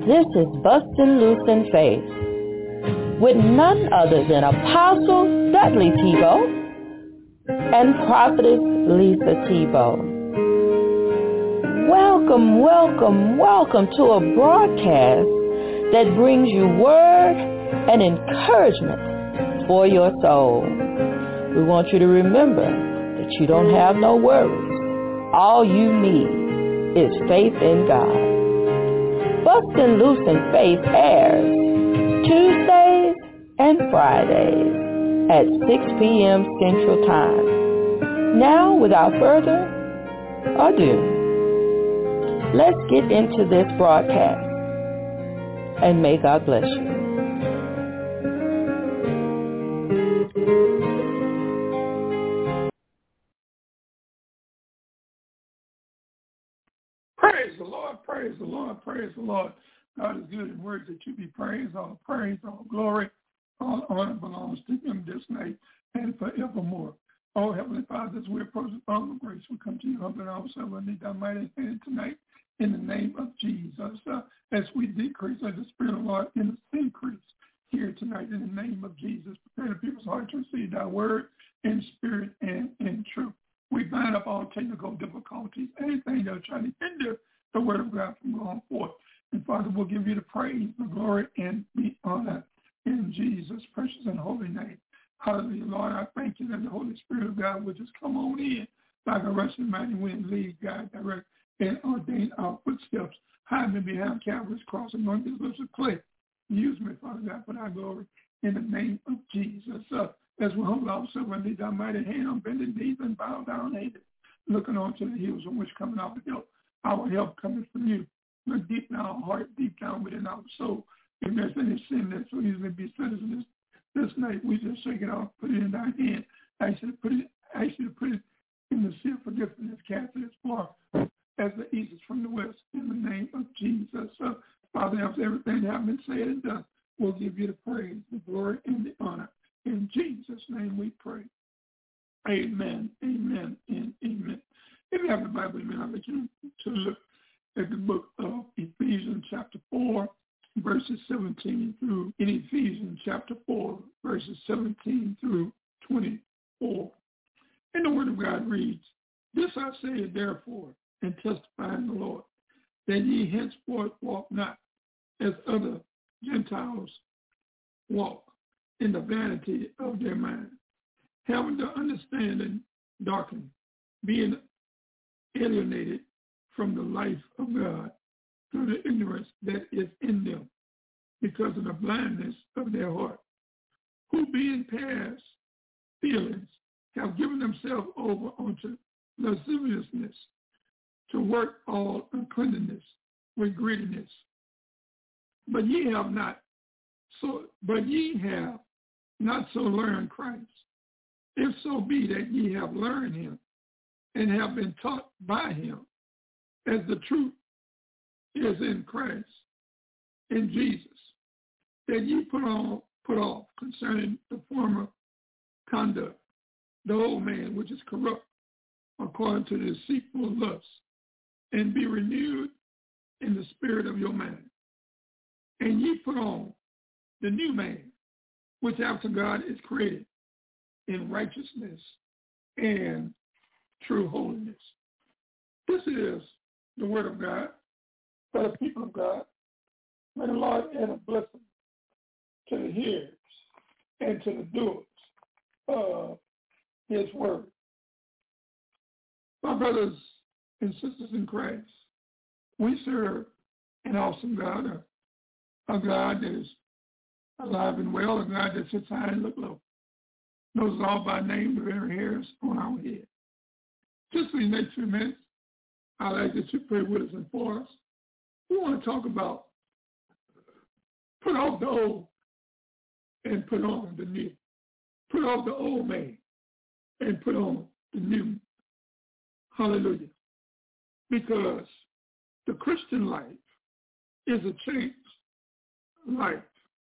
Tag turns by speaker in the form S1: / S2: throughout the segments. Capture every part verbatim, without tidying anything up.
S1: This is Bustin' Loose in Faith with none other than Apostle Dudley Tebow and Prophetess Lisa Tebow. Welcome, welcome, welcome to a broadcast that brings you word and encouragement for your soul. We want you to remember that you don't have no worries. All you need is faith in God. Bustin' Loose in Faith airs Tuesdays and Fridays at six p.m. Central Time. Now, without further ado, let's get into this broadcast, and may God bless you.
S2: Praise the Lord, praise the Lord, praise the Lord. God is good in words that you be praised. All praise, all glory, all honor belongs to him this night and forevermore. Oh, Heavenly Father, as we approach the throne of grace, we come to you humbling ourselves underneath thy mighty hand tonight in the name of Jesus. Uh, as we decrease, as the Spirit of the Lord in the increase here tonight in the name of Jesus. Prepare the people's heart to receive thy word in spirit and in truth. We bind up all technical difficulties, anything that will try to hinder the word of God from going forth. And Father, we'll give you the praise, the glory, and the honor in Jesus' precious and holy name. Hallelujah. Lord, I thank you that the Holy Spirit of God will just come on in like a rushing mighty wind, lead, guide, direct, and ordain our footsteps. Hide me behind Calvary's cross and on these lips of clay. Use me, Father God, for thy glory in the name of Jesus. Uh, as we humble ourselves underneath thy mighty hand, on bended knees and bow down headed, looking on to the hills from which coming our help. Our help coming from you. Look deep in our heart, deep down within our soul. If there's any sin that so easily beset us this, this night, we just shake it off, put it in thy hand. I ask you to put it, I ask you to put it in the sea of forgiveness, cast it as far as the east is from the west, in the name of Jesus. So, Father, after everything that has been said and done, we'll give you the praise, the glory, and the honor. In Jesus' name we pray. Amen, amen, and amen. If you have the Bible, amen, I'd like you to look at the book of Ephesians chapter four, verses seventeen through, in Ephesians chapter four, verses seventeen through twenty-four. And the word of God reads, "This I say therefore, and testify in the Lord, that ye henceforth walk not as other Gentiles walk, in the vanity of their mind, having the understanding darkened, being alienated from the life of God through the ignorance that is in them, because of the blindness of their heart, who being past feelings have given themselves over unto lasciviousness, to work all uncleanness with greediness. But ye have not so but ye have not so learned Christ, if so be that ye have learned him and have been taught by him, as the truth is in Christ, in Jesus, that ye put on put off concerning the former conduct, the old man which is corrupt according to the deceitful lust, and be renewed in the spirit of your mind. And ye put on the new man, which after God is created in righteousness and true holiness." This is the word of God for the people of God. May the Lord add a blessing to the hearers and to the doers of his word. My brothers and sisters in Christ, we serve an awesome God, a, a God that is alive and well, a God that sits high and look low, knows all by name, the very hairs on our head. Just for the next few minutes, I'd like that you pray with us and for us. We want to talk about put off the old and put on the new. Put off the old man and put on the new. Hallelujah. Because the Christian life is a changed life.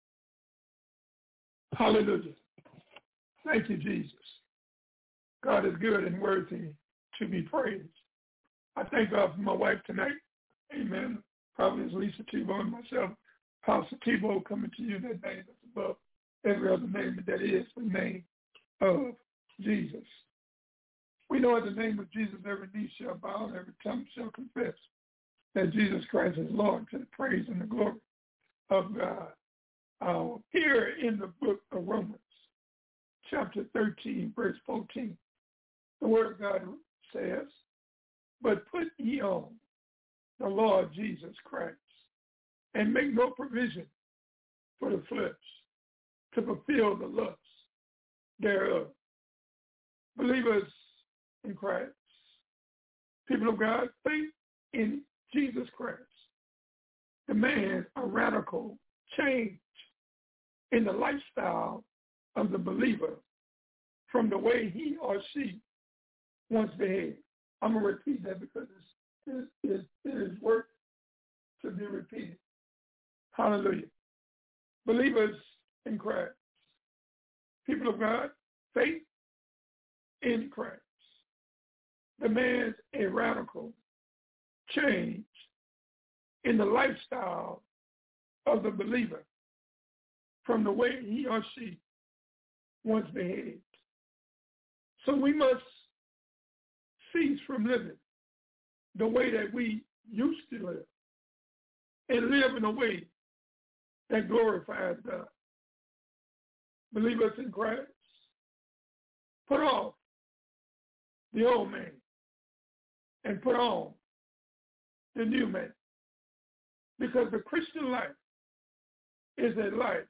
S2: Hallelujah. Thank you, Jesus. God is good and worthy to be praised. I thank God for my wife tonight. Amen. Prophetess Lisa Tebow and myself, Apostle Tebow, coming to you in that name that's above every other name, and that is the name of Jesus. We know at the name of Jesus every knee shall bow and every tongue shall confess that Jesus Christ is Lord, to the praise and the glory of God. Uh, here in the book of Romans, chapter thirteen, verse fourteen, the word of God says, but put ye on the Lord Jesus Christ, and make no provision for the flesh to fulfill the lusts thereof. Believers in Christ, people of God, faith in Jesus Christ demands a radical change in the lifestyle of the believer from the way he or she once behaved. I'm going to repeat that because it's, it's, it is worth to be repeated. Hallelujah. Believers in Christ, people of God, faith in Christ demands a radical change in the lifestyle of the believer from the way he or she once behaved. So we must cease from living the way that we used to live and live in a way that glorifies God. Believers in Christ, put off the old man and put on the new man, because the Christian life is a life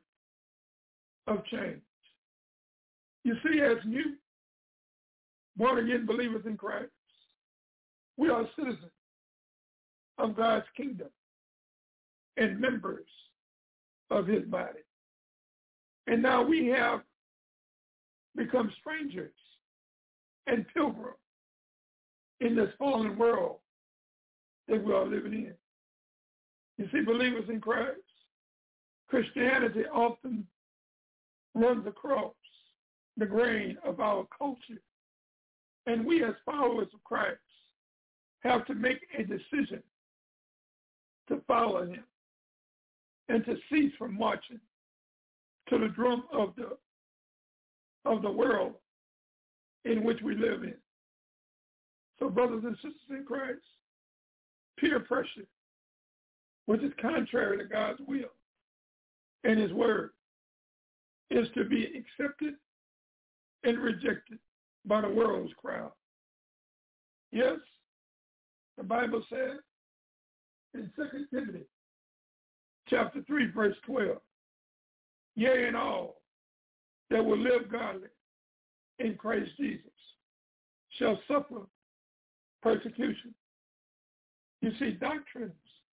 S2: of change. You see, as new born-again believers in Christ, we are citizens of God's kingdom and members of his body. And now we have become strangers and pilgrims in this fallen world that we are living in. You see, believers in Christ, Christianity often runs across the grain of our culture. And we as followers of Christ have to make a decision to follow him and to cease from marching to the drum of the of the world in which we live in. So brothers and sisters in Christ, peer pressure, which is contrary to God's will and his word, is to be accepted and rejected by the world's crowd. Yes, the Bible says in Second Timothy chapter three, verse twelve, yea, and all that will live godly in Christ Jesus shall suffer persecution. You see, doctrines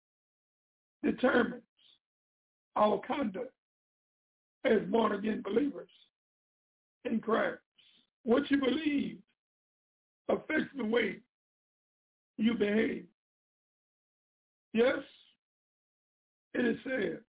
S2: determines our conduct as born-again believers in Christ. What you believe affects the way you behave. Yes, it is said,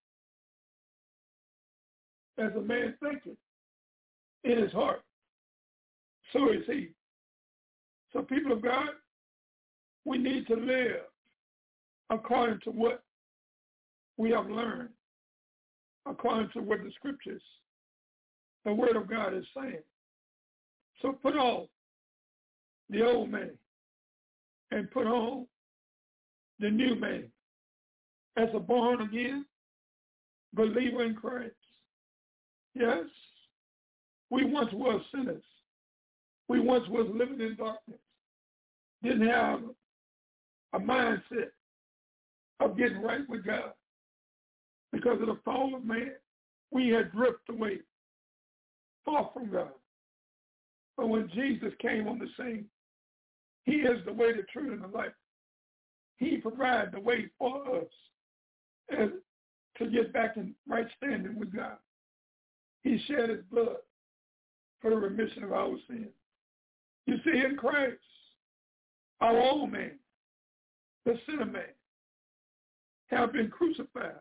S2: as a man thinketh in his heart, so is he. So people of God, we need to live according to what we have learned, according to what the scriptures, the word of God is saying. So put off the old man and put on the new man as a born-again believer in Christ. Yes, we once were sinners. We once was living in darkness, didn't have a mindset of getting right with God. Because of the fall of man, we had drifted away, far from God. But when Jesus came on the scene, he is the way, the truth, and the life. He provided the way for us as, to get back in right standing with God. He shed his blood for the remission of our sins. You see, in Christ, our old man, the sinner man, have been crucified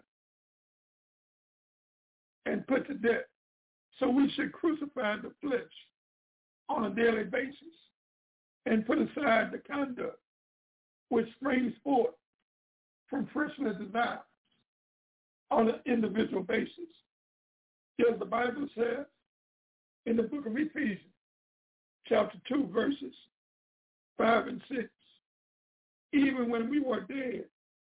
S2: and put to death. So we should crucify the flesh on a daily basis and put aside the conduct which springs forth from fleshly desires on an individual basis. Yes, the Bible says in the book of Ephesians, chapter two, verses five and six, even when we were dead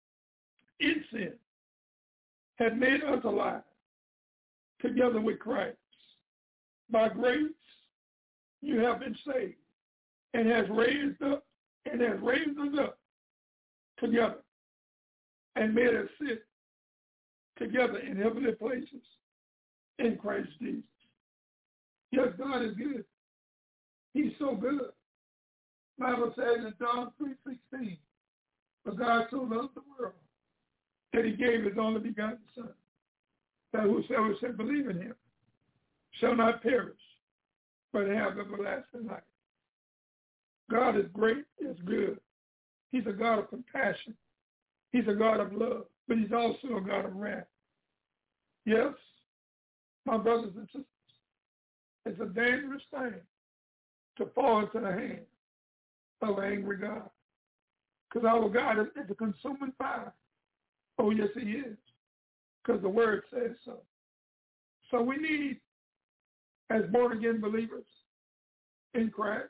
S2: in sin, had made us alive together with Christ. By grace, you have been saved, and has raised up and has raised us up together and made us sit together in heavenly places in Christ Jesus. Yes, God is good. He's so good. The Bible says in John three sixteen, for God so loved the world that he gave his only begotten Son, that whosoever shall believe in him shall not perish, but have everlasting life. God is great, is good. He's a God of compassion. He's a God of love, but he's also a God of wrath. Yes, my brothers and sisters, it's a dangerous thing to fall into the hands of an angry God, because our God is a consuming fire. Oh, yes, he is, because the word says so. So we need, as born-again believers in Christ,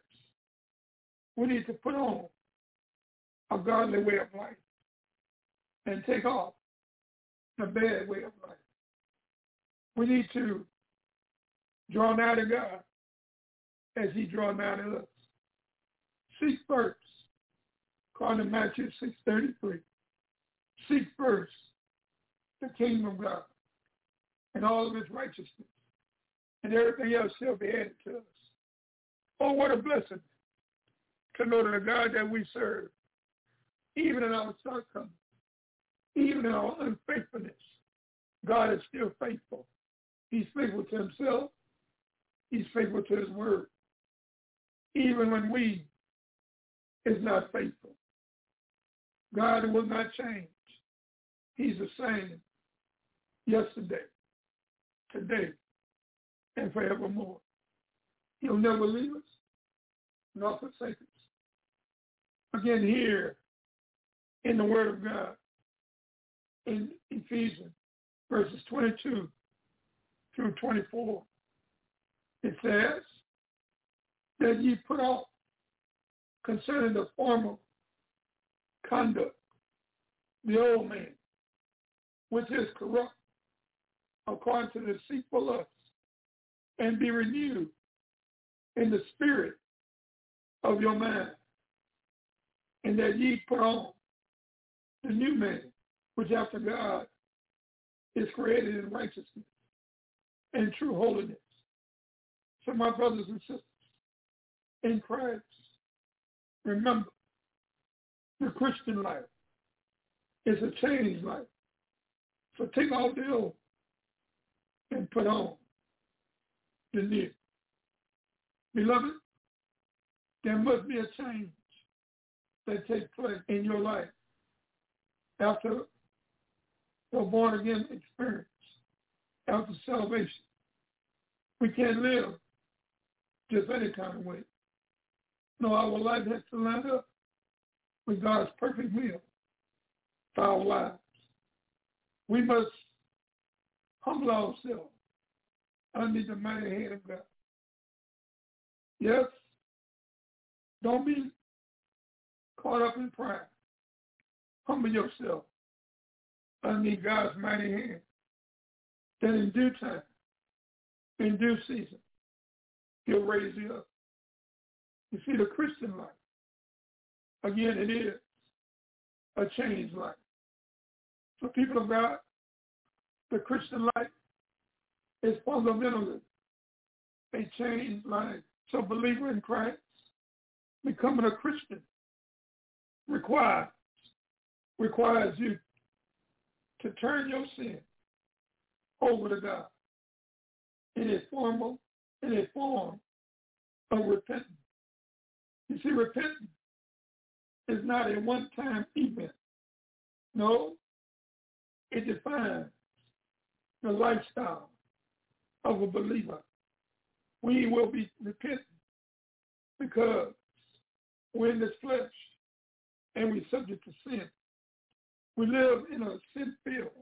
S2: we need to put on a godly way of life and take off the bad way of life. We need to draw nigh to God as he draws nigh to us. Seek first, according to Matthew six thirty-three, seek first the kingdom of God and all of his righteousness, and everything else shall be added to us. Oh, what a blessing to know that the God that we serve, even in our shortcomings, even in our unfaithfulness, God is still faithful. He's faithful to himself. He's faithful to his word. Even when we is not faithful, God will not change. He's the same yesterday, today, and forevermore. He'll never leave us nor forsake us. Again, here in the Word of God, in Ephesians, verses twenty-two through twenty-four, it says that ye put off concerning the former conduct the old man, which is corrupt according to the deceitful lust, and be renewed in the spirit of your mind, and that ye put on the new man, which after God is created in righteousness and true holiness. So my brothers and sisters in Christ, remember, the Christian life is a changed life. So take off the old and put on the new. Beloved, there must be a change that takes place in your life after your born-again experience, after salvation. We can't live just any kind of way. No, our life has to line up with God's perfect will for our lives. We must humble ourselves under the mighty hand of God. Yes, don't be caught up in pride. Humble yourself under God's mighty hand. Then in due time, in due season, he'll raise you up. You see, the Christian life, again, it is a changed life. So people of God, the Christian life is fundamentally a changed life. So believer in Christ, becoming a Christian requires, requires you to turn your sin over to God in a formal, in a form of repentance. You see, repentance is not a one-time event. No, it defines the lifestyle of a believer. We will be repentant because we're in this flesh and we're subject to sin. We live in a sin-filled,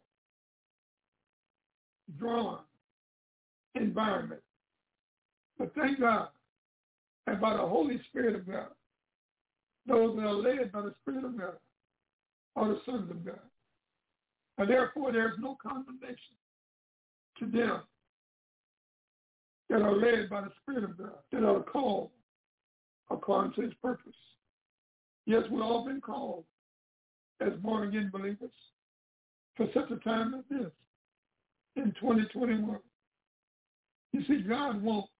S2: drawn environment. But thank God that by the Holy Spirit of God, those that are led by the Spirit of God are the sons of God. And therefore there is no condemnation to them that are led by the Spirit of God, that are called according to his purpose. Yes, we've all been called as born-again believers for such a time as this in twenty twenty-one. You see, God wants,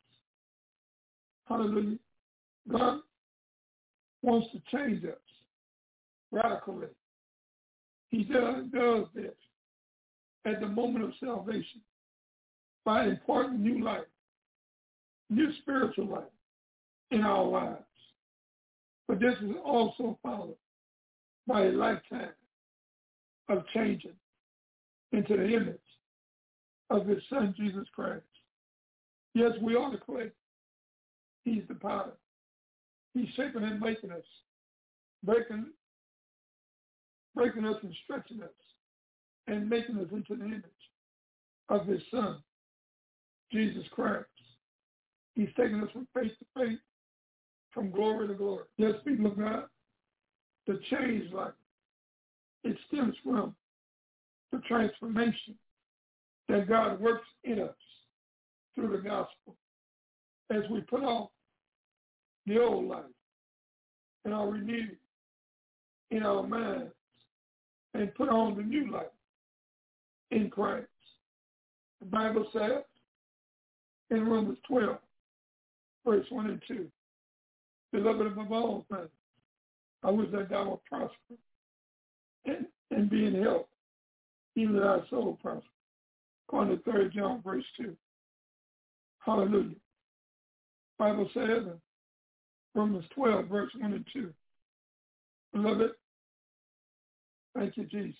S2: hallelujah, God wants to change us radically. He does, does this at the moment of salvation by imparting new life, new spiritual life in our lives. But this is also followed by a lifetime of changing into the image of his son, Jesus Christ. Yes, we are the clay. He's the potter. He's shaping and making us, breaking, breaking us and stretching us, and making us into the image of his son, Jesus Christ. He's taking us from faith to faith, from glory to glory. Yes, people of God, the change life, it stems from the transformation that God works in us through the gospel as we put off the old life and are renewed in our minds and put on the new life in Christ. The Bible says in Romans twelve, verse one and two, beloved above all things, I wish that thou would prosper and, and be in health, even that thy soul prosper. According to third John, verse two. Hallelujah. Bible says in Romans twelve, verse one and two, beloved, thank you, Jesus.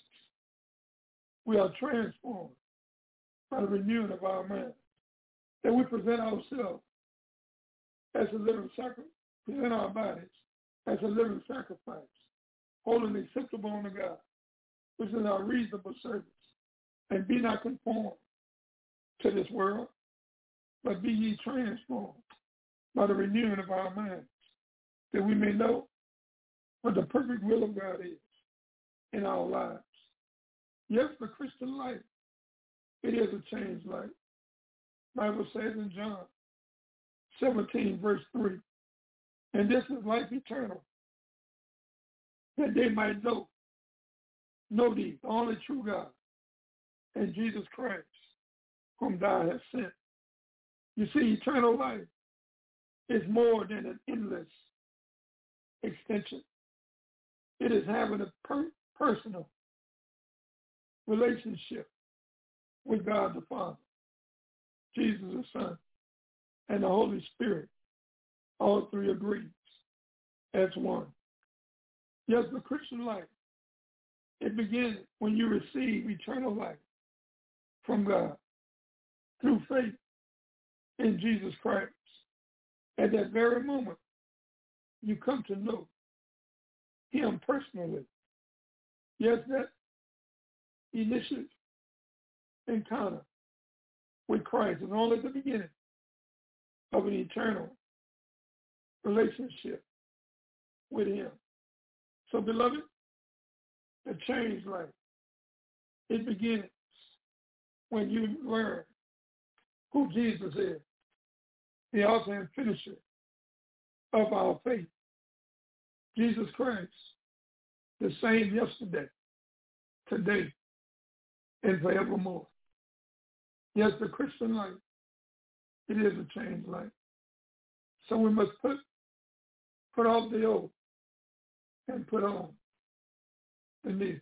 S2: We are transformed by the renewing of our mind, that we present ourselves as a living sacrifice, present our bodies as a living sacrifice, holy and acceptable unto God, which is our reasonable service. And be not conformed to this world, but be ye transformed by the renewing of our minds, that we may know what the perfect will of God is in our lives. Yes, the Christian life, it is a changed life. The Bible says in John seventeen, verse three, and this is life eternal, that they might know, know thee, the only true God, and Jesus Christ, whom thou hast sent. You see, eternal life is more than an endless extension. It is having a per- personal relationship with God the Father, Jesus the Son, and the Holy Spirit. All three agrees as one. Yes, the Christian life, it begins when you receive eternal life from God through faith in Jesus Christ. At that very moment, you come to know him personally. Yes, that initial encounter with Christ is only the beginning of an eternal relationship with him. So, beloved, the changed life, it begins when you learn who Jesus is, the author and finisher of our faith. Jesus Christ, the same yesterday, today, and forevermore. Yes, the Christian life, it is a changed life. So we must put put off the old and put on the new.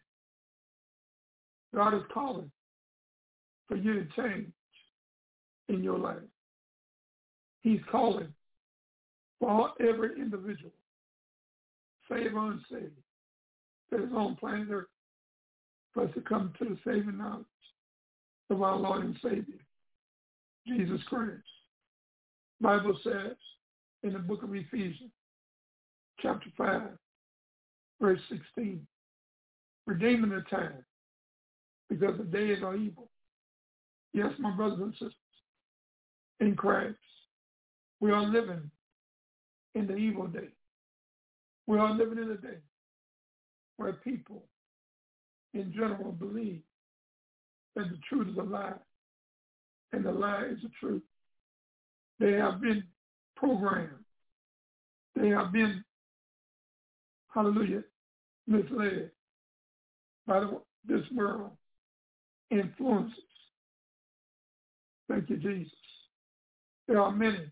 S2: God is calling for you to change in your life. He's calling for every individual, saved or unsaved, that is on planet Earth, for us to come to the saving knowledge of our Lord and Savior, Jesus Christ. The Bible says in the book of Ephesians, chapter five, verse sixteen, redeeming the time, because the days are evil. Yes, my brothers and sisters, in Christ, we are living in the evil day. We are living in a day where people in general believe that the truth is a lie and the lie is the truth. They have been programmed. They have been, hallelujah, misled by the, this world influences. Thank you, Jesus. There are many.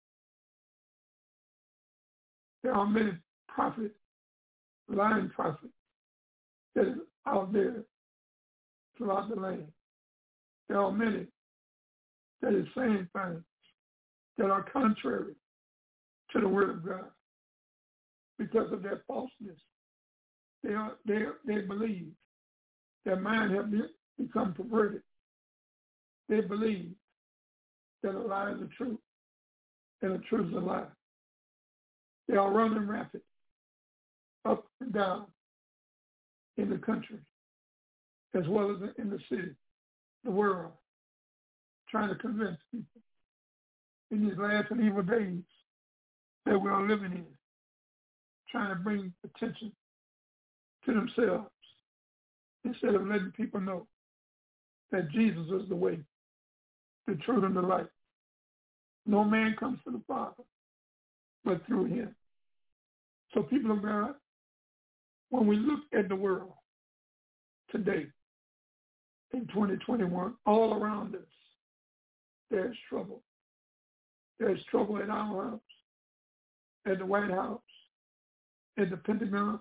S2: There are many prophets, lying prophets, that is out there throughout the land. There are many that is saying things that are contrary to the word of God because of their falseness. They are they they believe their mind has become perverted. They believe that a lie is a truth and a truth is a lie. They are running rapid up and down in the country as well as in the city, the world, trying to convince people in these last and evil days that we are living in, trying to bring attention to themselves instead of letting people know that Jesus is the way, the truth, and the light. No man comes to the Father but through him. So people of God, when we look at the world today, in twenty twenty-one, all around us, there's trouble. There's trouble at our house, at the White House, at the Pentagon,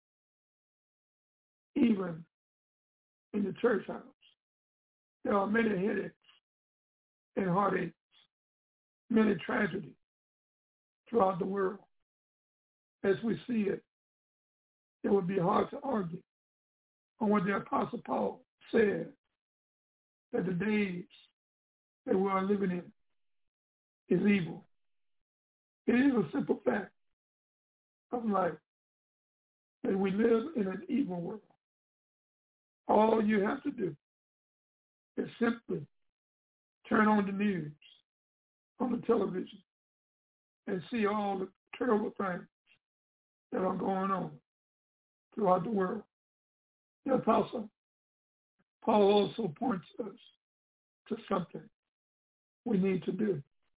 S2: even in the church house. There are many headaches and heartaches, many tragedies throughout the world. As we see it, it would be hard to argue on what the Apostle Paul said, that the days that we are living in is evil. It is a simple fact of life that we live in an evil world. All you have to do is simply turn on the news, on the television, and see all the terrible things that are going on throughout the world. The Apostle Paul also points us to something we need to do.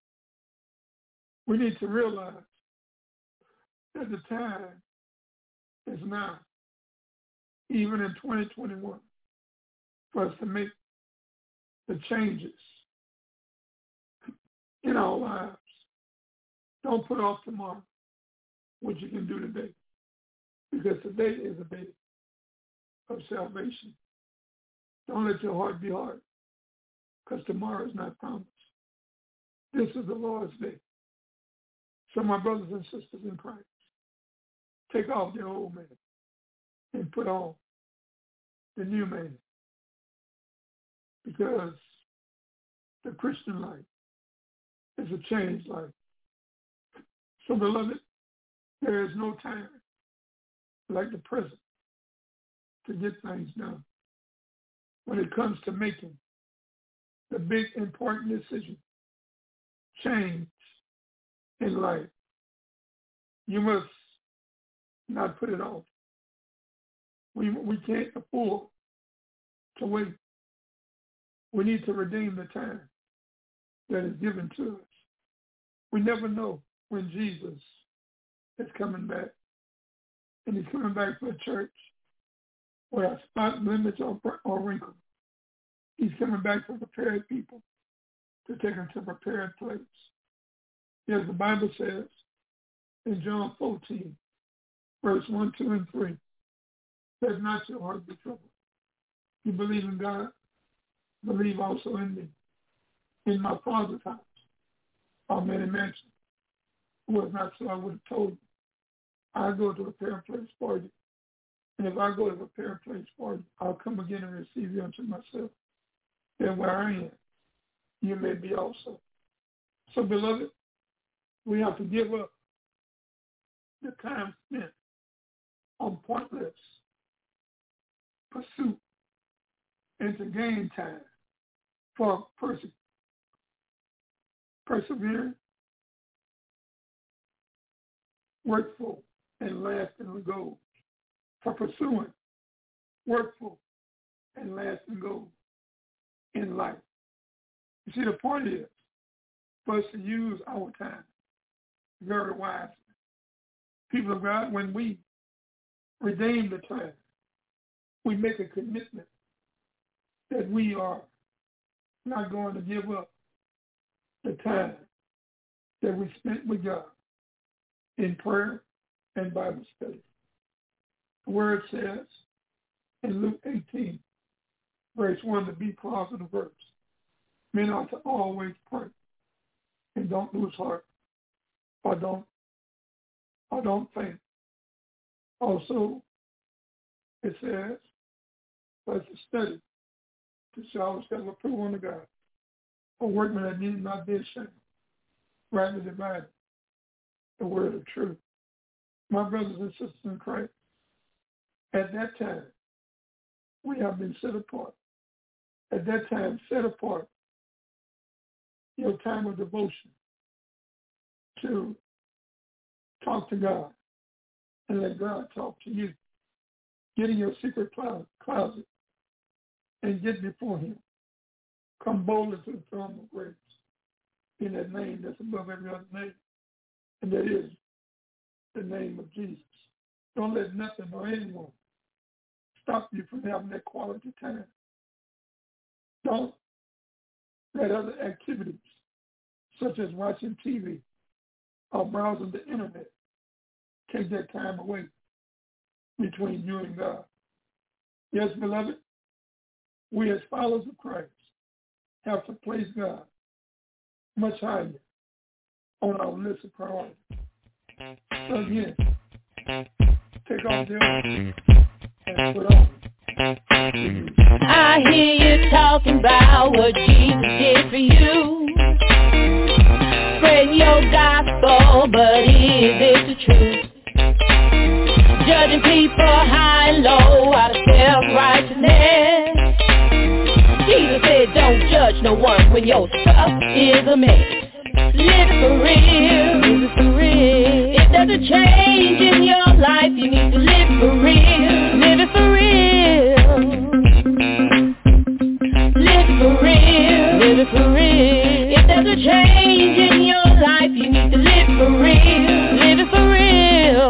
S2: We need to realize that the time is now, even in twenty twenty-one, for us to make the changes in our lives. Don't put off tomorrow what you can do today, because today is a day of salvation. Don't let your heart be hard, because tomorrow is not promised. This is the Lord's day. So my brothers and sisters in Christ, take off the old man and put on the new man, because the Christian life is a changed life. So beloved, there is no time like the present to get things done. When it comes to making the big important decision, change in life, you must not put it off. We, we can't afford to wait. We need to redeem the time that is given to us. We never know when Jesus is coming back. And he's coming back for a church without spot, limits, or, or wrinkle. He's coming back for prepared people to take them to a prepared place. Yes, the Bible says in John fourteen, verse one, two, and three, let not your heart be troubled. You believe in God, believe also in me. In my Father's house are many mansions. It was not so, I would have told you. I go to prepare a place for you. And if I go to prepare a place for you, I'll come again and receive you unto myself. Then where I am, you may be also. So, beloved, we have to give up the time spent on pointless pursuit and to gain time for perse- persevering, workful, and lasting goals. For pursuing workful and lasting goals in life. You see, the point is for us to use our time very wisely. People of God, when we redeem the time, we make a commitment that we are not going to give up the time that we spent with God in prayer and Bible study. The word says in Luke eighteen, verse one, to be clause of the verse, men ought to always pray and don't lose heart or don't or don't faint. Also, it says, for us to study to show ourselves approved unto God, a workman that need not be ashamed, rightly dividing the word of truth. My brothers and sisters in Christ, at that time, we have been set apart. At that time, set apart your time of devotion to talk to God and let God talk to you. Get in your secret closet and get before him. Come boldly to the throne of grace in that name that's above every other name, and that is the name of Jesus. Don't let nothing or anyone stop you from having that quality time. Don't let other activities, such as watching T V or browsing the internet, take that time away between you and God. Yes, beloved, we as followers of Christ have to place God much higher on our list of priorities. So again, take off the old and put on.
S1: I hear you talking about what Jesus did for you. Spread your gospel, but is it the truth? Judging people high and low out of self-righteousness. Jesus said don't judge no one when your stuff is a mess. Live it for real, live it for real. If there's a change in your life, you need to live for real, live it for real. Live it for real, live it for real. If there's a change in your life, you need to live for real, live it for real.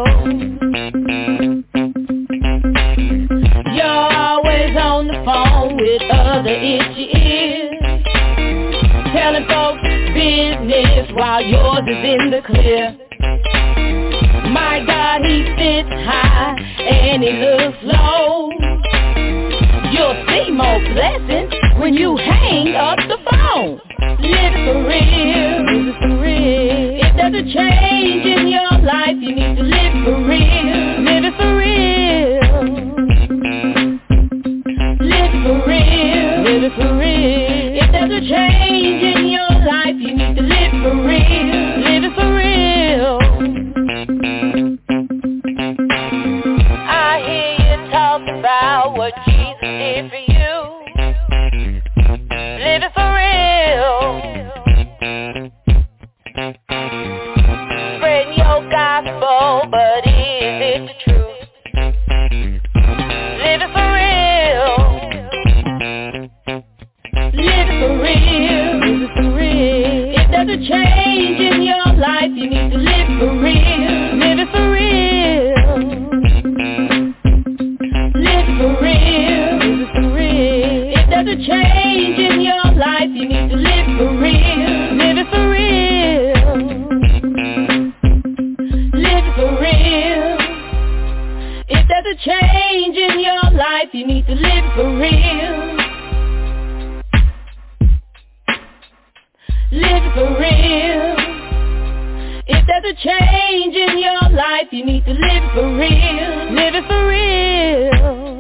S1: You're always on the phone with other issues, telling folks business while yours is in the clear. My God, he sits high and he looks low. You'll see more blessings when you hang up the phone. Live it for real, live it for real. If there's a change in your life, you need to live for real, live it for real. Live it for real, live it for real. If there's a change in your life, you need to live for real, live it for real. I hear you talking about what Jesus did for you. Live it for real. Spreading your gospel, but is it the truth? Live it for real. Live it for real, live it for real. If there's a change in your life, you need to live for real, live it for real. Live it for real, live it for real. If there's a change in your life, you need to live for real, live it for real. Live it for real. If there's a change in your life, you need to live for real. Live it for real. If there's a change in your life, you need to live for real, live it for real.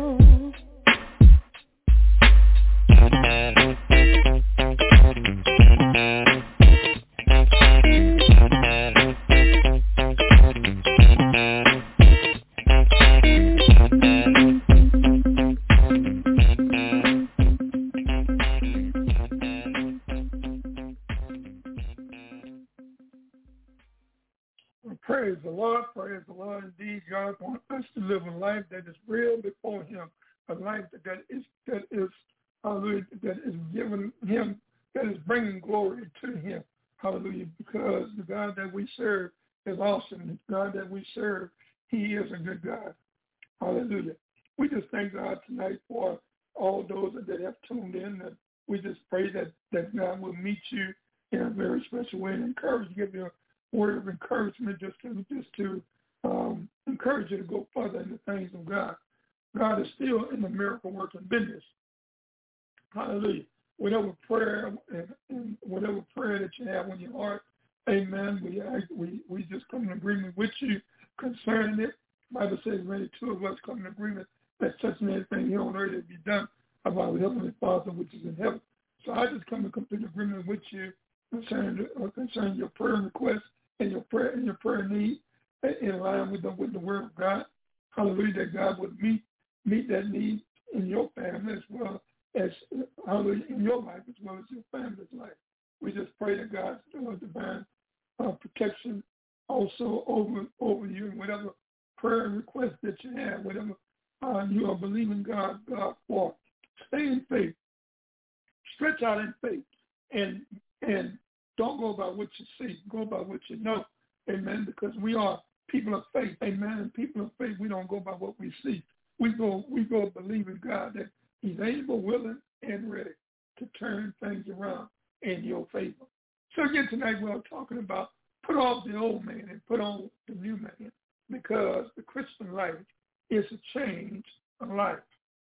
S2: Praise the Lord, praise the Lord. Indeed, God wants us to live a life that is real before Him, a life that, that is that is hallelujah, that is giving Him, that is bringing glory to Him, hallelujah. Because the God that we serve is awesome. The God that we serve, He is a good God, hallelujah. We just thank God tonight for all those that have tuned in. That we just pray that that God will meet you in a very special way and encourage you, give you a word of encouragement, just to just to um, encourage you to go further in the things of God. God is still in the miracle working business. Hallelujah. Whatever prayer and, and whatever prayer that you have on your heart, amen. We we we just come in agreement with you concerning it. The Bible says, "Many two of us come in agreement that such and anything here on earth will be done of our Heavenly Father which is in heaven." So I just come in complete agreement with you concerning uh, concerning your prayer requests and your prayer and your prayer need in line with the with the Word of God. Hallelujah, that God would meet meet that need in your family as well as hallelujah in your life as well as your family's life. We just pray that God's uh, divine uh, protection also over over you and whatever prayer request that you have, whatever uh, you are believing God God for. Stay in faith, stretch out in faith, and and don't go by what you see, go by what you know, amen. Because we are people of faith, amen. And people of faith, we don't go by what we see. We go we go believing God that He's able, willing, and ready to turn things around in your favor. So again, tonight we're talking about put off the old man and put on the new man, because the Christian life is a change of life.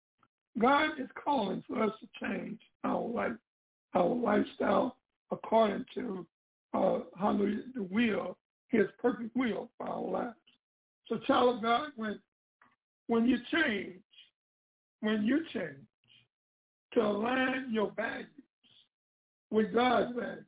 S2: God is calling for us to change our life, our lifestyle, according to uh, hallelujah, the will, His perfect will for our lives. So, child of God, when when you change, when you change to align your values with God's values,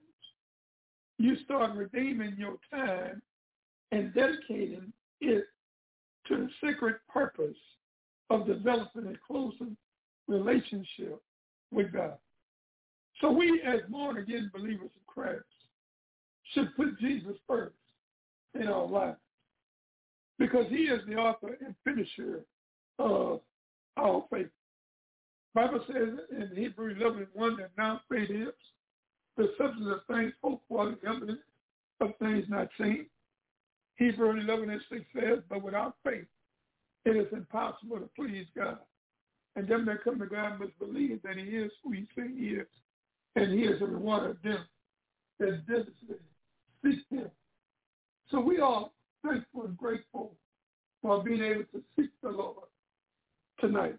S2: you start redeeming your time and dedicating it to the sacred purpose of developing a closer relationship with God. So we, as born-again believers in Christ, should put Jesus first in our lives, because He is the author and finisher of our faith. The Bible says in Hebrews eleven and one that now faith is the substance of things hoped for, the evidence of things not seen. Hebrews eleven and six says, but without faith it is impossible to please God. And them that come to God must believe that He is who He says He is, and He is a rewarder of them that diligently seek Him. So we are thankful and grateful for being able to seek the Lord tonight.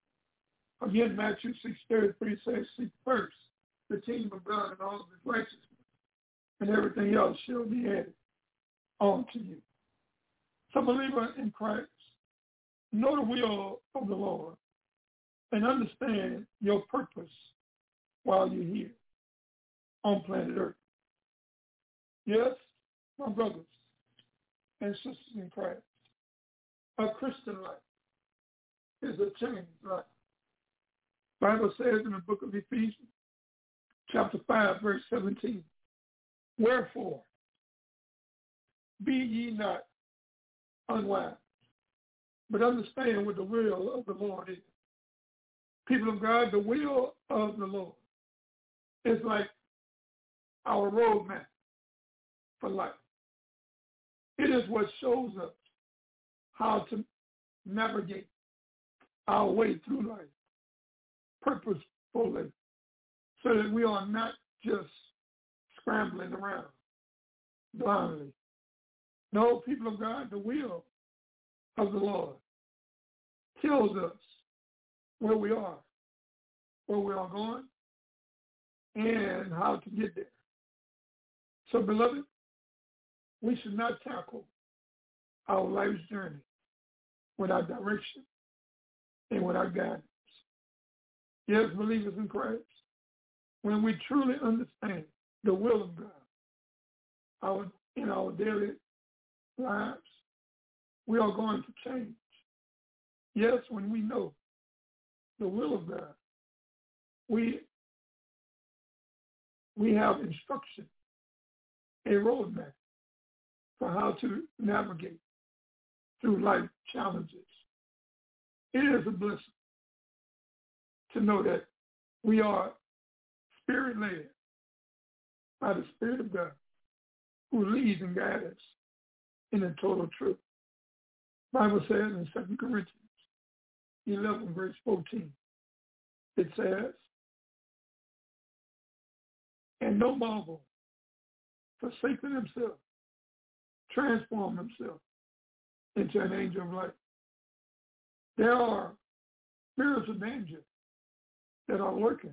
S2: Again, Matthew six thirty-three says, seek first the kingdom of God and all of His righteousness, and everything else shall be added on to you. So, believer in Christ, know the will of the Lord and understand your purpose while you're here on planet Earth. Yes, my brothers and sisters in Christ, a Christian life is a changed life. The Bible says in the book of Ephesians, chapter five, verse seventeen, wherefore, be ye not unwise, but understand what the will of the Lord is. People of God, the will of the Lord is like our roadmap for life. It is what shows us how to navigate our way through life purposefully, so that we are not just scrambling around blindly. No, people of God, the will of the Lord tells us where we are, where we are going, and how to get there. So, beloved, we should not tackle our life's journey without direction and without guidance. Yes, believers in Christ, when we truly understand the will of God our, in our daily lives, we are going to change. Yes, when we know the will of God, we we have instruction, a roadmap for how to navigate through life challenges. It is a blessing to know that we are Spirit-led by the Spirit of God, who leads and guides us in the total truth. The Bible says in Second Corinthians eleven, verse fourteen, it says, and no marvel, forsaking himself, transform himself into an angel of light. There are spiritual dangers that are lurking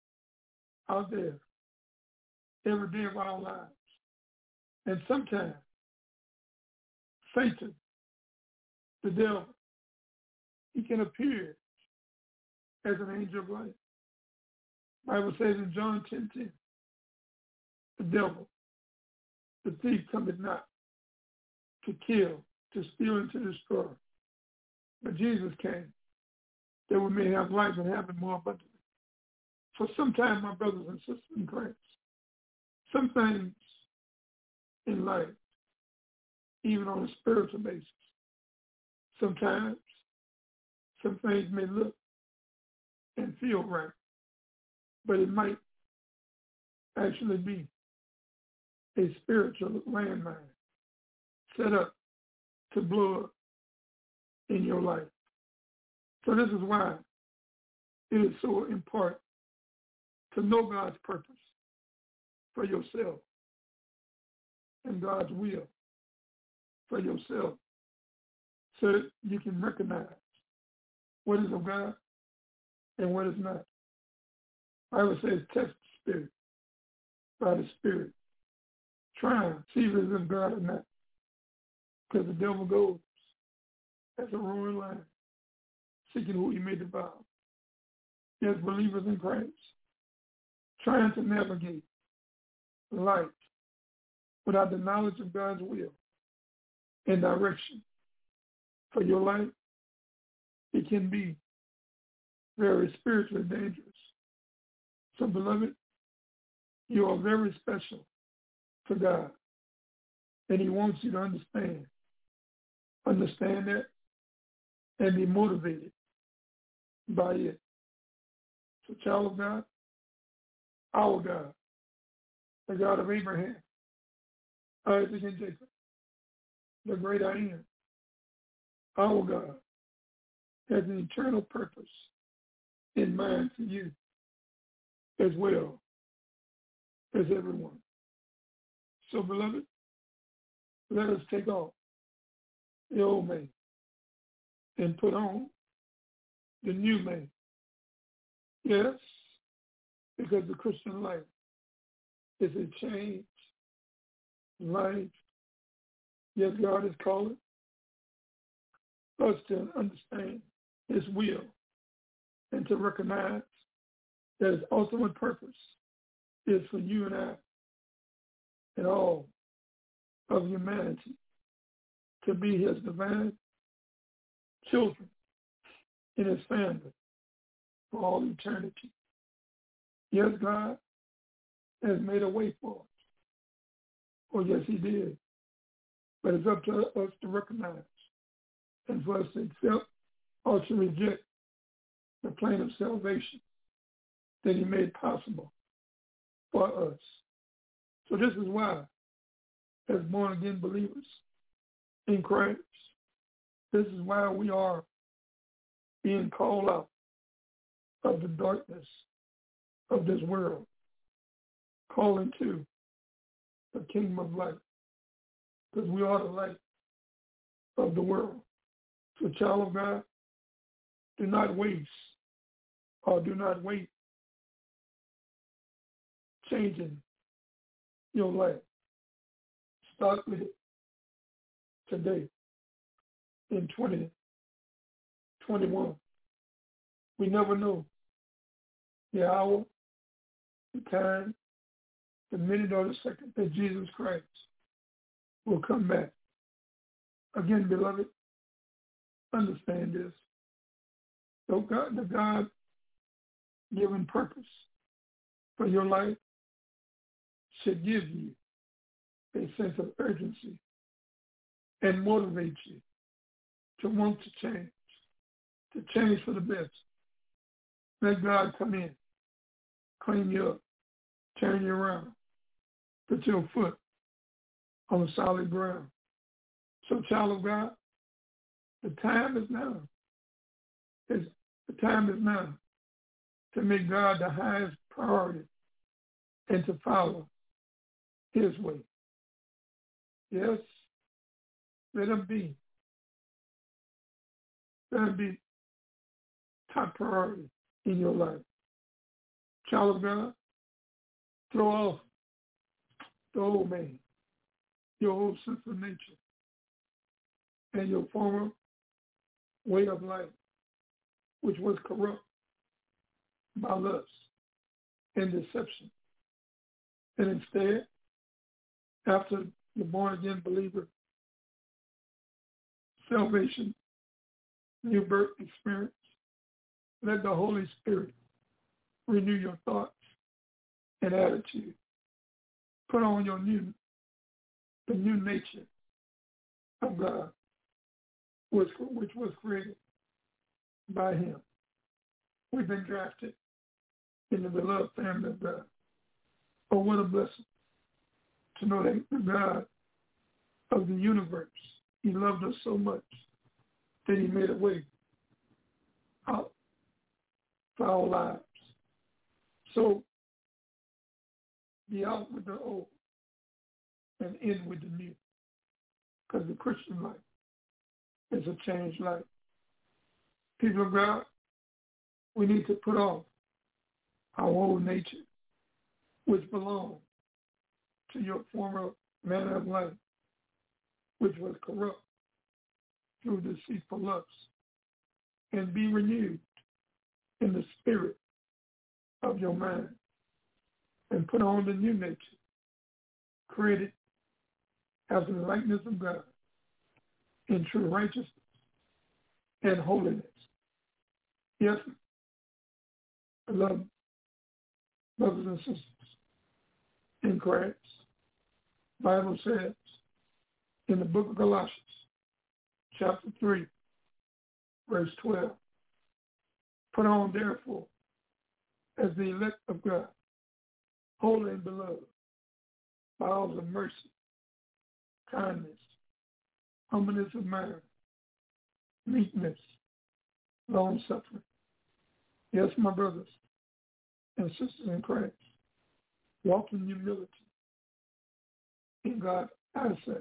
S2: out there every day of our lives. And sometimes Satan, the devil, he can appear as an angel of light. The Bible says in John ten ten, the devil, the thief cometh not to kill, to steal, and to destroy. But Jesus came that we may have life and have it more abundantly. For sometimes, my brothers and sisters in Christ, some things in life, even on a spiritual basis, sometimes some things may look and feel right, but it might actually be a spiritual landmine set up to blow up in your life. So this is why it is so important to know God's purpose for yourself and God's will for yourself so that you can recognize what is of God and what is not. The Bible says test the spirit by the Spirit. Try and see if it's of God or not. Because the devil goes as a roaring lion, seeking who he may devour. Yes, believers in Christ, trying to navigate life without the knowledge of God's will and direction for your life, it can be very spiritually dangerous. So, beloved, you are very special to God, and he wants you to understand. Understand that and be motivated by it. So, child of God, our God, the God of Abraham, Isaac, and Jacob, the great I am, our God, has an eternal purpose in mind for you as well as everyone. So, beloved, let us take off the old man and put on the new man. Yes, because the Christian life is a changed life. Yes, God is calling us to understand his will and to recognize that his ultimate purpose is for you and I and all of humanity to be his divine children in his family for all eternity. Yes, God has made a way for us. Oh, yes, he did. But it's up to us to recognize and for us to accept or to reject the plan of salvation that he made possible for us. So this is why, as born-again believers in Christ, this is why we are being called out of the darkness of this world, calling to the kingdom of light, because we are the light of the world. So, child of God, do not waste or do not wait changing your life. Start with it today in twenty twenty-one. We never know the hour, the time, the minute, or the second that Jesus Christ will come back. Again, beloved, understand this. So God, the God-given purpose for your life should give you a sense of urgency and motivate you to want to change, to change for the best. Let God come in, clean you up, turn you around, put your foot on the solid ground. So, child of God, the time is now. It's, the time is now to make God the highest priority and to follow his way. Yes, let him be. Let him be top priority in your life. Child of God, throw off the old man, your old sinful nature, and your former way of life, which was corrupt by lust and deception. And instead, after the born-again believer salvation, new birth experience, let the Holy Spirit renew your thoughts and attitude. Put on your new, the new nature of God, which, which was created by him. We've been drafted in the beloved family of God. Oh, what a blessing to know that the God of the universe, he loved us so much that he made a way out for our lives. So be out with the old and in with the new, because the Christian life is a changed life. People of God, we need to put off our old nature, which belongs to your former manner of life, which was corrupt through deceitful lusts, and be renewed in the spirit of your mind, and put on the new nature, created after the likeness of God in true righteousness and holiness. Yes, beloved brothers and sisters in Christ, the Bible says in the book of Galatians, chapter three, verse twelve, put on therefore as the elect of God, holy and beloved, bowels of mercy, kindness, humbleness of mind, meekness, long-suffering. Yes, my brothers and sisters in Christ, walk in humility in God's eyesight,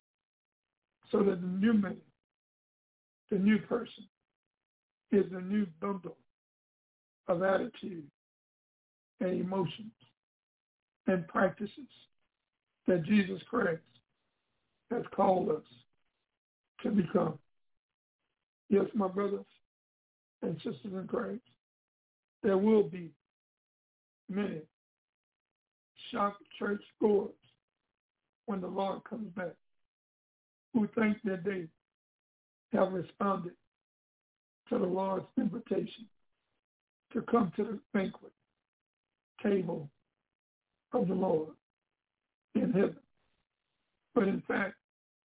S2: so that the new man, the new person, is the new bundle of attitude and emotions and practices that Jesus Christ has called us to become. Yes, my brothers and sisters in Christ, there will be many shocked church goers when the Lord comes back who think that they have responded to the Lord's invitation to come to the banquet table of the Lord in heaven. But in fact,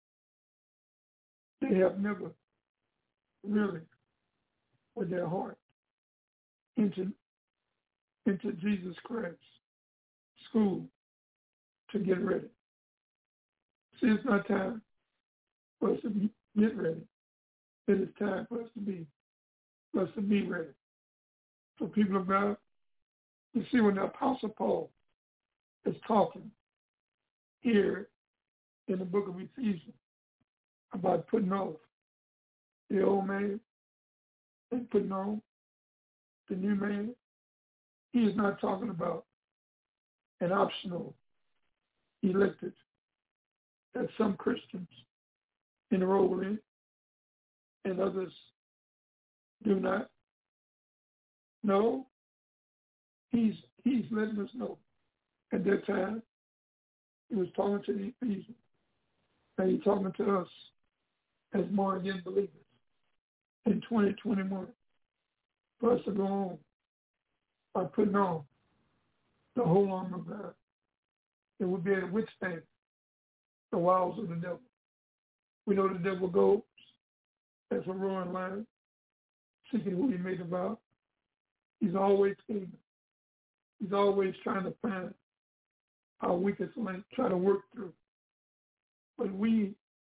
S2: they have never really, with their heart, into, into Jesus Christ's school to get ready. See, it's not time for us to be, get ready. It is time for us to be, for us to be ready. So people of God, you see when the Apostle Paul is talking here in the book of Ephesians about putting off the old man and putting on the new man, he is not talking about an optional elected that some Christians enroll in and others do not. No, he's he's letting us know at that time he was talking to the Ephesians, and he's talking to us as born again believers in twenty twenty-one for us to go on by putting on the whole armor of God that would be able to withstand the wiles of the devil. We know the devil goes as a roaring lion, seeking who he may devour. He's always scheming. He's always trying to find our weakest link, try to work through. But we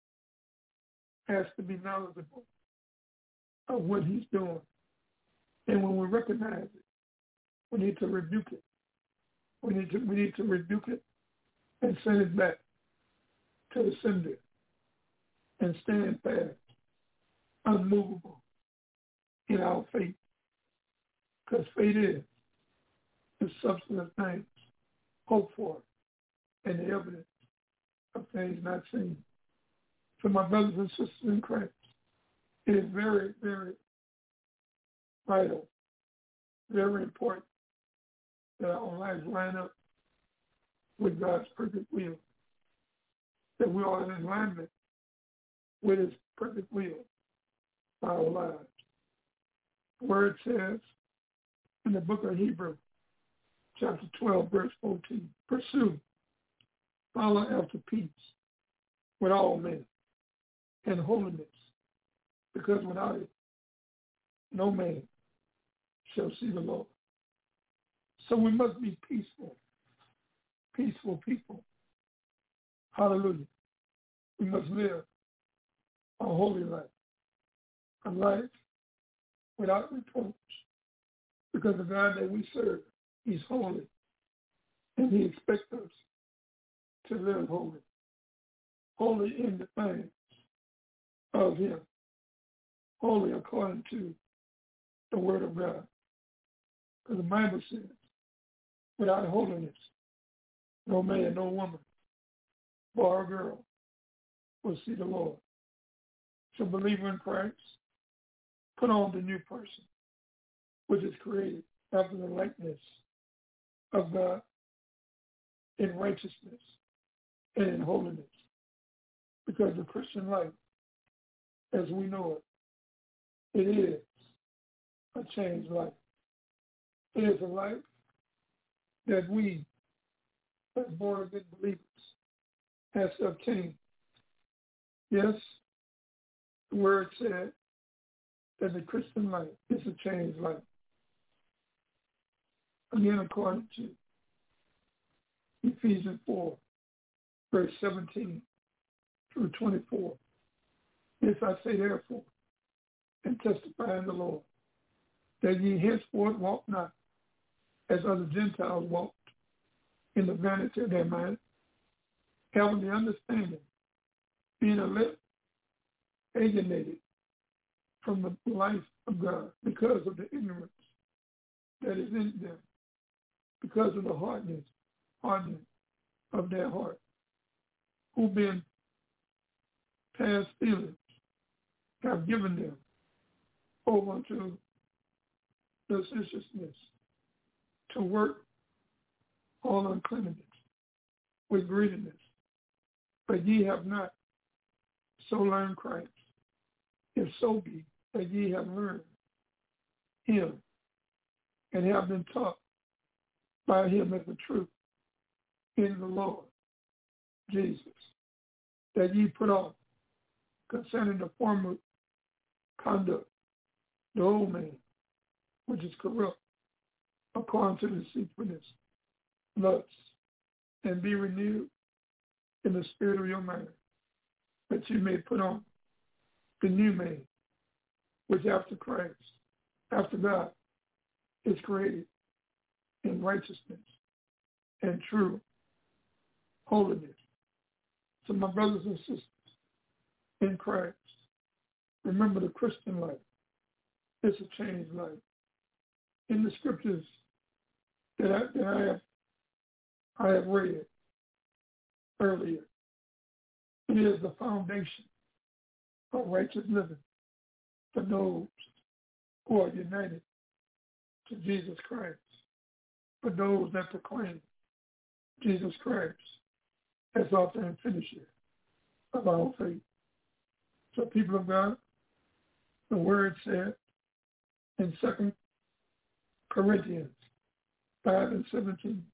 S2: have to be knowledgeable of what he's doing. And when we recognize it, we need to rebuke it. We need to, we need to rebuke it and send it back to the sender and stand fast, unmovable in our faith. Because faith is the substance of things hoped for and the evidence of things not seen. So my brothers and sisters in Christ, it is very, very vital, very important that our lives line up with God's perfect will, that we are in alignment with his perfect will for our lives. The word says in the book of Hebrews, chapter twelve, verse fourteen, pursue, follow after peace with all men and holiness, because without it, no man shall see the Lord. So we must be peaceful, peaceful people. Hallelujah. We must live a holy life, a life without reproach, because the God that we serve, he's holy, and he expects us to live holy, holy in the things of him, holy according to the word of God. Because the Bible says, without holiness, no man, no woman, boy or girl will see the Lord. So believer in Christ, put on the new person, which is created after the likeness of God in righteousness and in holiness. Because the Christian life, as we know it, it is a changed life. It is a life that we, as born-again believers, have obtained. Yes, the word said that the Christian life is a changed life. Again, according to Ephesians four, verse seventeen through twenty-four. This I say therefore, and testify in the Lord, that ye henceforth walk not as other Gentiles walked, in the vanity of their mind, having the understanding, being alert, alienated from the life of God because of the ignorance that is in them, because of the hardness, hardening of their heart, who being past feelings have given them over to lasciviousness, to work all uncleanness with greediness. But ye have not so learned Christ, if so be that ye have learned him and have been taught by him as the truth in the Lord Jesus, that ye put off concerning the former conduct, the old man, which is corrupt, according to the deceitfulness, lusts, and be renewed in the spirit of your mind, that you may put on the new man, which after Christ, after God, is created in righteousness and true holiness. So my brothers and sisters in Christ, remember the Christian life. It's a changed life. In the scriptures that I, that I have I have read earlier, it is the foundation of righteous living for those who are united to Jesus Christ, for those that proclaim Jesus Christ as author and finisher of our faith. So people of God, the word said in Second Corinthians five and seventeen,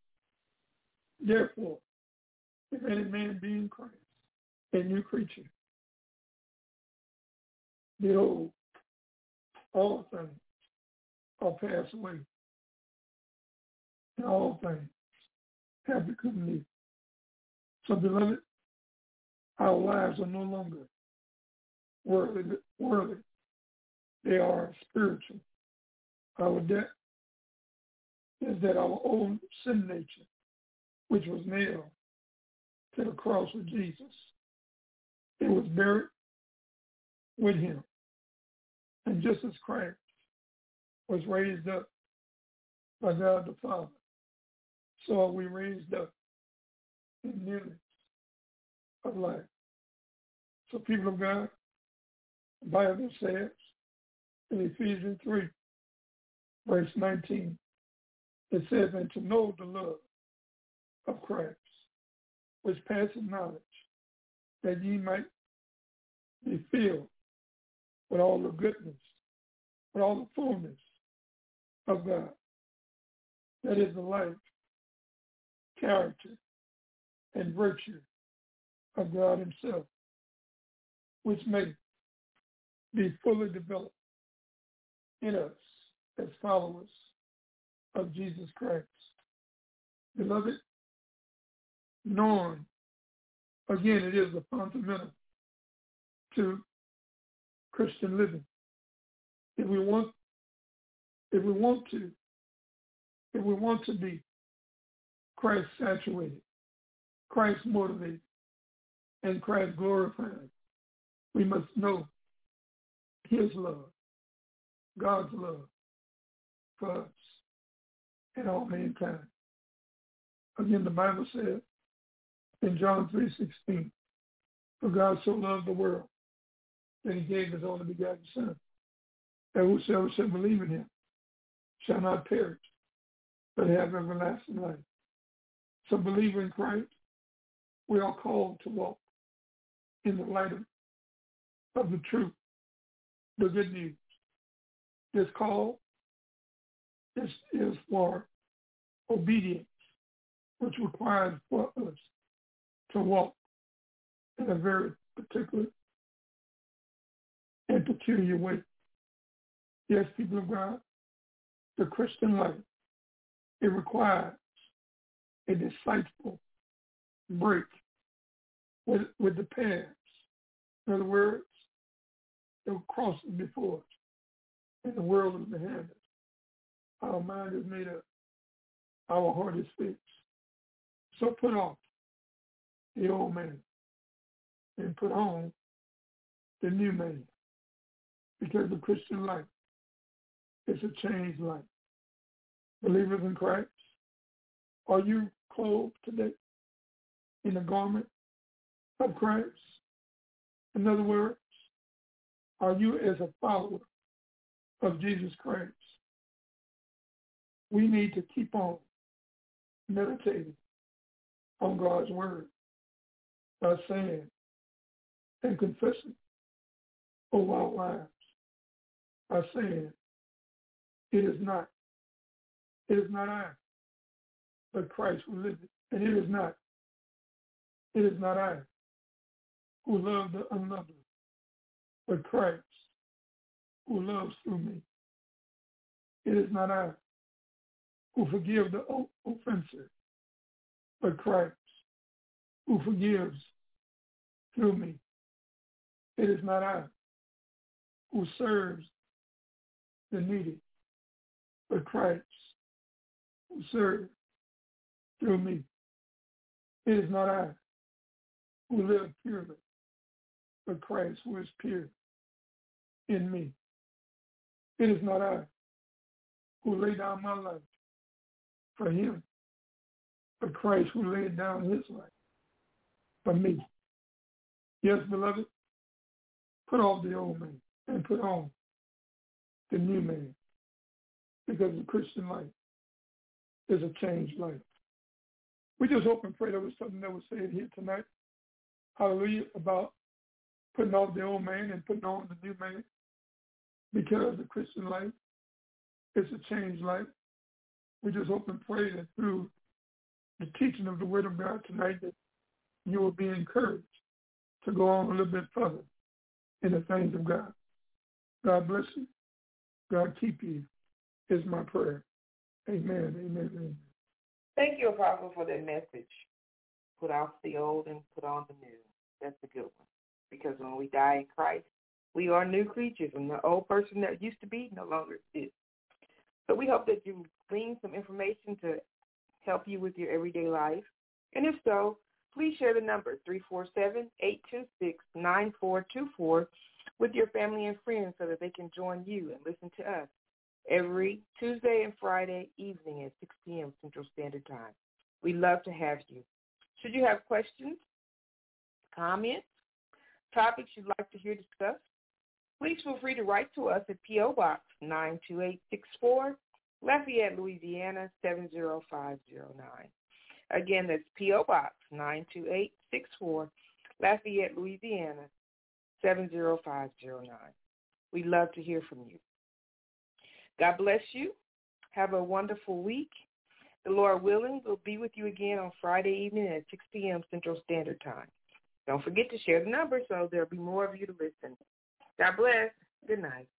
S2: therefore, if any man be in Christ, a new creature, Behold, all things are passed away, and all things have become new. So, beloved, our lives are no longer worldly. worldly. They are spiritual. Our debt is that our old sin nature, which was nailed to the cross of Jesus, it was buried with him. And just as Christ was raised up by God the Father, so are we raised up in newness of life. So, people of God, the Bible says in Ephesians three, verse nineteen, it says, and to know the love of Christ, which passes knowledge, that ye might be filled with all the goodness, with all the fullness of God. That is the life, character, and virtue of God himself, which may be fully developed in us as followers of Jesus Christ. Beloved, knowing, again, it is a fundamental to Christian living. If we want, if we want to, if we want to be Christ saturated, Christ motivated, and Christ glorified, we must know his love, God's love for us and all mankind. Again, the Bible says in John three sixteen, for God so loved the world that he gave his only begotten Son, that whosoever shall believe in him shall not perish, but have everlasting life. So, believer in Christ, we are called to walk in the light of, of the truth, the good news. This call is, is for obedience, which requires for us to walk in a very particular and peculiar way. Yes, people of God, the Christian life, it requires a disciple break with, with the past. In other words, the cross is before us, and the world is behind us. Our mind is made up. Our heart is fixed. So put off the old man and put on the new man, because the Christian life is a changed life. Believers in Christ, are you clothed today in the garment of Christ? In other words, are you as a follower of Jesus Christ? We need to keep on meditating on God's word by saying and confessing over our lives, by saying, it is not, it is not I, but Christ who lives it. And it is not, it is not I who love the unlovely, but Christ who loves through me. It is not I who forgive the offenser, but Christ who forgives through me. It is not I who serves the needy, but Christ who serves through me. It is not I who live purely, but Christ who is pure in me. It is not I who lay down my life for him, but Christ who laid down his life for me. Yes, beloved, put off the old man and put on the new man, because the Christian life is a changed life. We just hope and pray there was something that was said here tonight, hallelujah, about putting off the old man and putting on the new man, because the Christian life is a changed life. We just hope and pray that through the teaching of the Word of God tonight, that you will be encouraged to go on a little bit further in the things of God. God bless you. God keep you is my prayer. Amen, amen, amen.
S3: Thank you, Apostle, for that message. Put off the old and put on the new. That's a good one. Because when we die in Christ, we are new creatures, and the old person that used to be no longer exists. So we hope that you glean some information to help you with your everyday life. And if so, please share the number three four seven, eight two six, nine four two four with your family and friends so that they can join you and listen to us every Tuesday and Friday evening at six p.m. Central Standard Time. We love to have you. Should you have questions, comments, topics you'd like to hear discussed, please feel free to write to us at P O. Box nine two eight six four, Lafayette, Louisiana seven zero five zero nine. Again, that's P O. Box nine two eight six four, Lafayette, Louisiana seven zero five zero nine. We'd love to hear from you. God bless you. Have a wonderful week. The Lord willing, we'll be with you again on Friday evening at six p.m. Central Standard Time. Don't forget to share the number so there'll be more of you to listen. God bless. Good night.